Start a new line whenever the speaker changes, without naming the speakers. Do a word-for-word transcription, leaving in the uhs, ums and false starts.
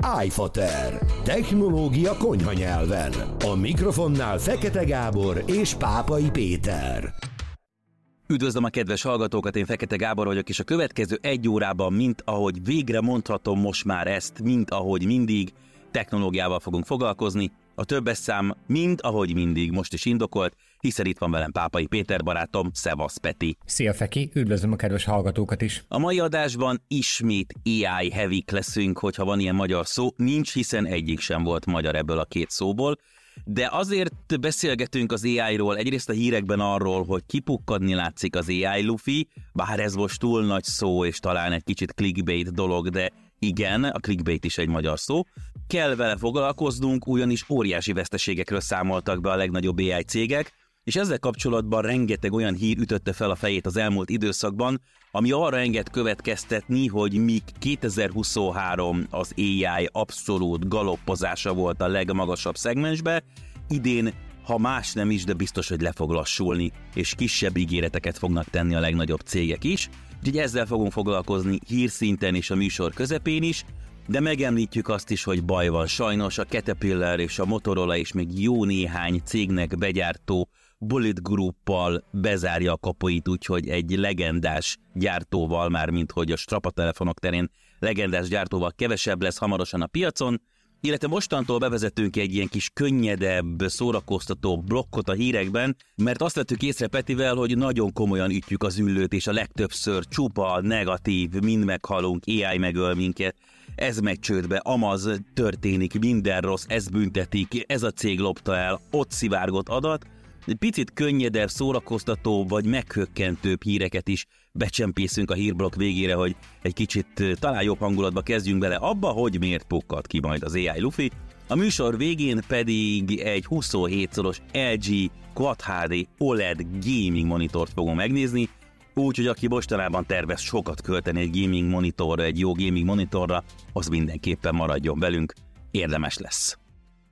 iFater. Technológia konyha nyelven. A mikrofonnál Fekete Gábor és Pápai Péter.
Üdvözlöm a kedves hallgatókat, én Fekete Gábor vagyok, és a következő egy órában, mint ahogy végre mondhatom most már ezt, mint ahogy mindig, technológiával fogunk foglalkozni. A többes szám, mint ahogy mindig, most is indokolt, hiszen itt van velem Pápai Péter barátom. Szevasz, Peti!
Szia, Feki! Üdvözlöm a kedves hallgatókat is!
A mai adásban ismét á i heavy leszünk, hogyha van ilyen magyar szó. Nincs, hiszen egyik sem volt magyar ebből a két szóból. De azért beszélgetünk az á i-ról, egyrészt a hírekben arról, hogy kipukkadni látszik az á i lufi, bár ez most túl nagy szó, és talán egy kicsit clickbait dolog, de igen, a clickbait is egy magyar szó. Kell vele foglalkoznunk, ugyanis óriási veszteségekről számoltak be a legnagyobb á i cégek, és ezzel kapcsolatban rengeteg olyan hír ütötte fel a fejét az elmúlt időszakban, ami arra enged következtetni, hogy míg kétezer-huszonhárom az á i abszolút galoppozása volt a legmagasabb szegmensbe, idén, ha más nem is, de biztos, hogy le fog lassulni, és kisebb ígéreteket fognak tenni a legnagyobb cégek is, úgyhogy ezzel fogunk foglalkozni hírszinten és a műsor közepén is, de megemlítjük azt is, hogy baj van. Sajnos a Caterpillar és a Motorola és még jó néhány cégnek begyártó Bullet Group-pal bezárja a kapuit, úgyhogy egy legendás gyártóval, már mint hogy a strapatelefonok terén legendás gyártóval kevesebb lesz hamarosan a piacon, illetve mostantól bevezetünk egy ilyen kis könnyedebb, szórakoztató blokkot a hírekben, mert azt vettük észre Petivel, hogy nagyon komolyan ütjük az üllőt, és a legtöbbször csupa negatív, mind meghalunk, á i megöl minket, ez megy csődbe, amaz történik, minden rossz, ez büntetik, ez a cég lopta el, ott szivárgott adat. Egy picit könnyedebb, szórakoztató vagy meghökkentőbb híreket is becsempészünk a hírblokk végére, hogy egy kicsit talán jobb hangulatba kezdjünk bele abba, hogy miért pukkad ki majd az á i lufi. A műsor végén pedig egy huszonhét szoros el gé Quad há dé o el e dé gaming monitort fogom megnézni, úgyhogy aki mostanában tervez sokat költeni egy gaming monitorra, egy jó gaming monitorra, az mindenképpen maradjon velünk, érdemes lesz.